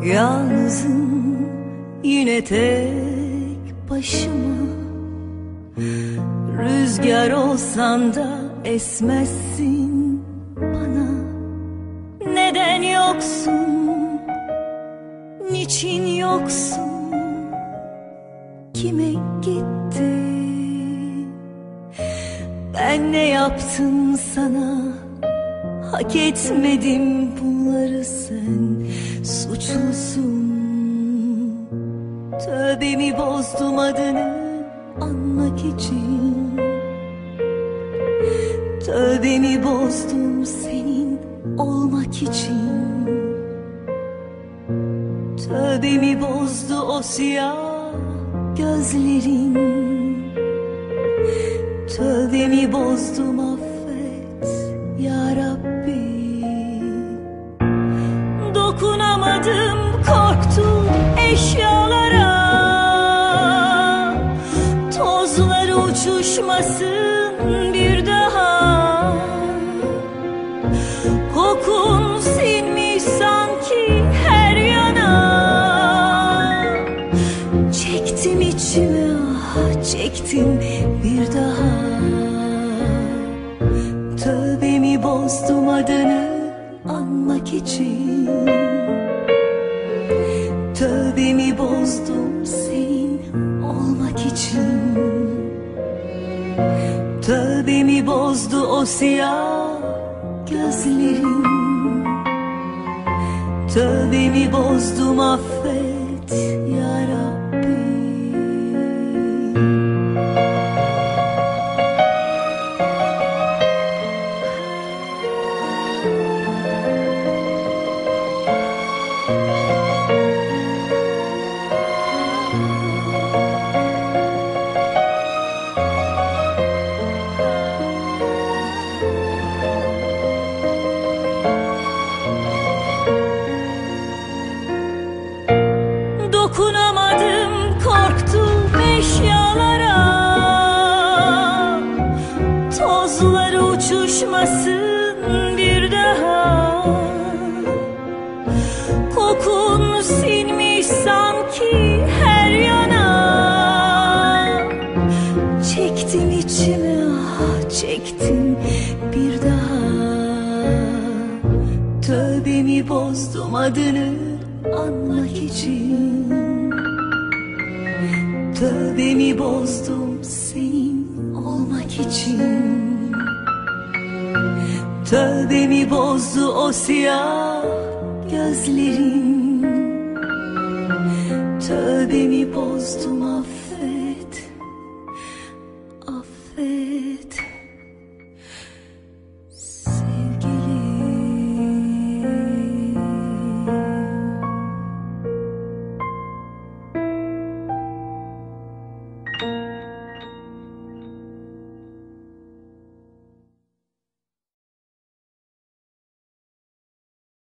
Yalnızım yine tek başıma. Rüzgar olsan da esmezsin bana. Neden yoksun, niçin yoksun, kime gitti? Ben ne yaptım sana? Hak etmedim bunları, sen suçlusun. Tövbemi bozdum adını anmak için. Tövbemi bozdum senin olmak için. Tövbemi bozdu o siyah gözlerin. Tövbemi bozdum, affet ya Rabbi. Dokunamadım, korktum eşyalara. Tozları uçuşmasın bir daha. Kokun sinmiş sanki her yana. Çektim içime, ah çektim bir daha. Tövbemi bozdum adını anmak için. Tövbemi bozdum senin olmak için. Tövbemi bozdu o siyah gözlerin. Tövbemi bozdum, affet ya Rabbi. Dokunamadım, korktum eşyalara. Tozları uçuşmasın bir daha. Kokun sinmiş sanki her yana. Çektim içime, ah çektim bir daha. Tövbemi bozdum adını anmak için. Tövbemi bozdum senin olmak için. Tövbemi bozdu o siyah gözlerin. Tövbemi bozdum, affet